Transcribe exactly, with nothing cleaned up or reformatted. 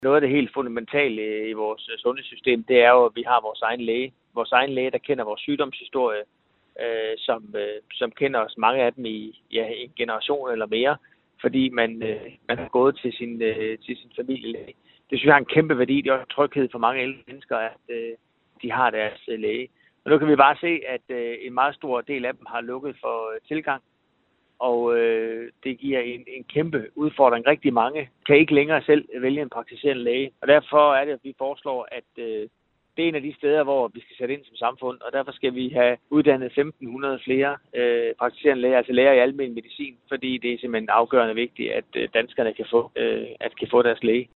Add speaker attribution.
Speaker 1: Noget af det helt fundamentale i vores sundhedssystem, det er jo, at vi har vores egen læge. Vores egen læge, der kender vores sygdomshistorie, øh, som, øh, som kender os, mange af dem i ja, en generation eller mere, fordi man, øh, man har gået til sin, øh, til sin familielæge. Det synes jeg har en kæmpe værdi. Det er også en tryghed for mange ældre mennesker, at øh, de har deres øh, læge. Og nu kan vi bare se, at øh, en meget stor del af dem har lukket for øh, tilgang. Og øh, det giver en, en kæmpe udfordring. Rigtig mange kan ikke længere selv vælge en praktiserende læge. Og derfor er det, at vi foreslår, at øh, det er en af de steder, hvor vi skal sætte ind som samfund. Og derfor skal vi have uddannet femten hundrede flere øh, praktiserende læger, altså læger i almen medicin. Fordi det er simpelthen afgørende vigtigt, at øh, danskerne kan få, øh, at kan få deres læge.